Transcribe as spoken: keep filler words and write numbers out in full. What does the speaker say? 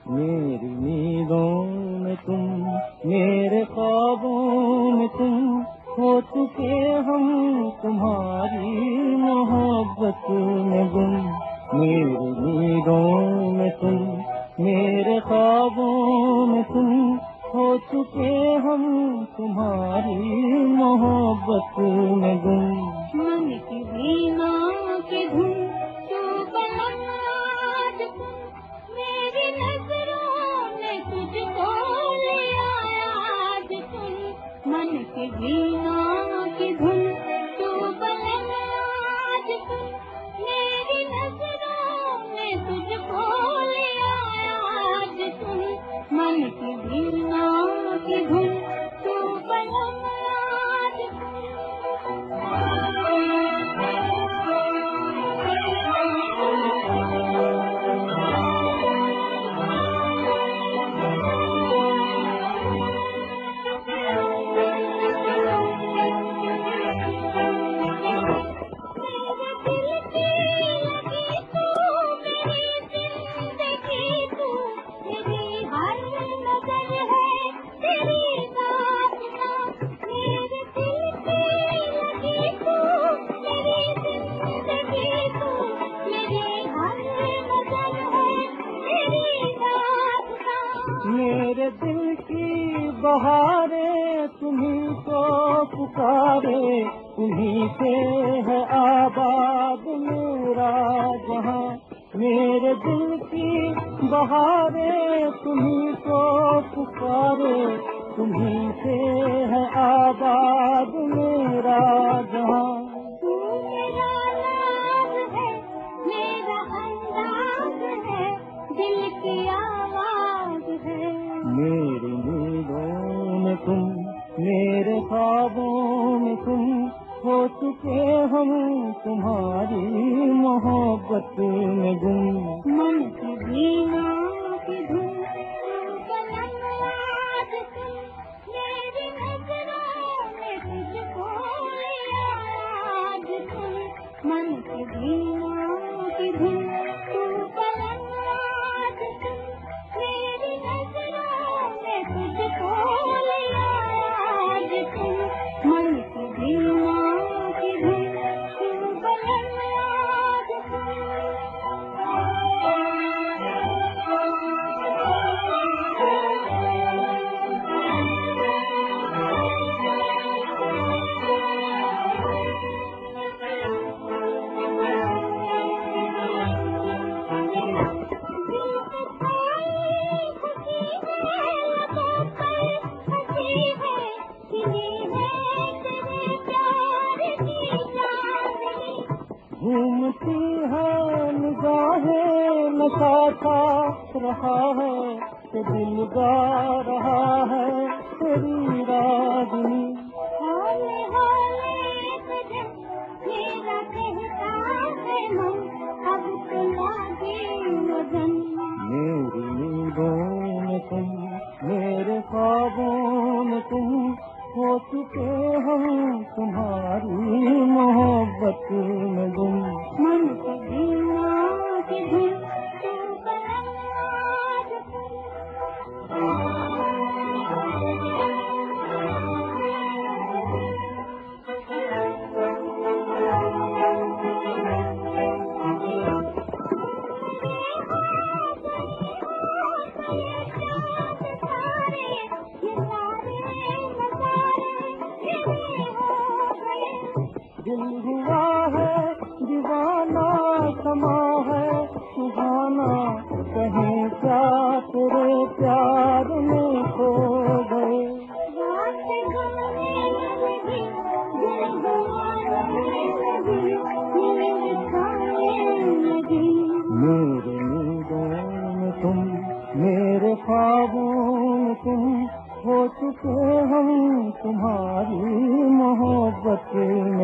मेरी नींदों में तुम, मेरे ख्वाबों में तुम, हो चुके हम तुम्हारी मोहब्बत में गुम। मेरी नींदों में तुम, मेरे ख्वाबों में तुम, हो चुके हम तुम्हारी मोहब्बत में गुम। मन की वीणा के धुन तू बलाज तुम, मेरी नजरों ने तुझको ले आया आज तुम। मन की वीणा की धुन तू बलाज तुम, मेरी नजरों ने तुझको ले आया आज तुम। मन की वीणा की धुन तू बलाज तुम। मेरे दिल की बहारें तुम्हीं को पुकारे, तुम्हीं से है आबाद मेरा जहां। मेरे दिल की बहारें तुम्हीं को पुकारे, तुम्हीं से है आबाद मेरा जहां। तू मेरा नाम है, मेरा अंदाज है, दिल की आवाज है। मेरी नींदों में तुम, मेरे ख्वाबों में तुम, हो चुके हम तुम्हारी मोहब्बत में गुम। मन की वीणा की धुन बलाज तुम, मेरी नजरों में तुझको ले आया आज तुम। मन की वीणा की धुन तू बलाज तुम, मेरी नजरों में तुझको ले आया आज तुम। मन की वीणा की धुन तू बलाज तुम। घूमती है निगाहें, नशा था रहा है, तो दिल गा रहा है तेरी रागनी। हौले हौले तुझे मेरा कहता है मन, अब तो लागे वजन। मेरी नींदों में तुम, मेरे ख्वाबों में तुम, हो चुके हम तुम्हारी मोहब्बत में गुम। मन की वीणा की धुन तू बलाज दिल हुआ है दीवाना, समा है सुहाना, कहीं क्या तेरे प्यार में खो गए। रात गाने लगी, दिल गवाने लगी, नींद खाने लगी। मेरे नींदों में तुम, मेरे ख्वाबों में तुम, हो चुके हम तुम्हारी मोहब्बत में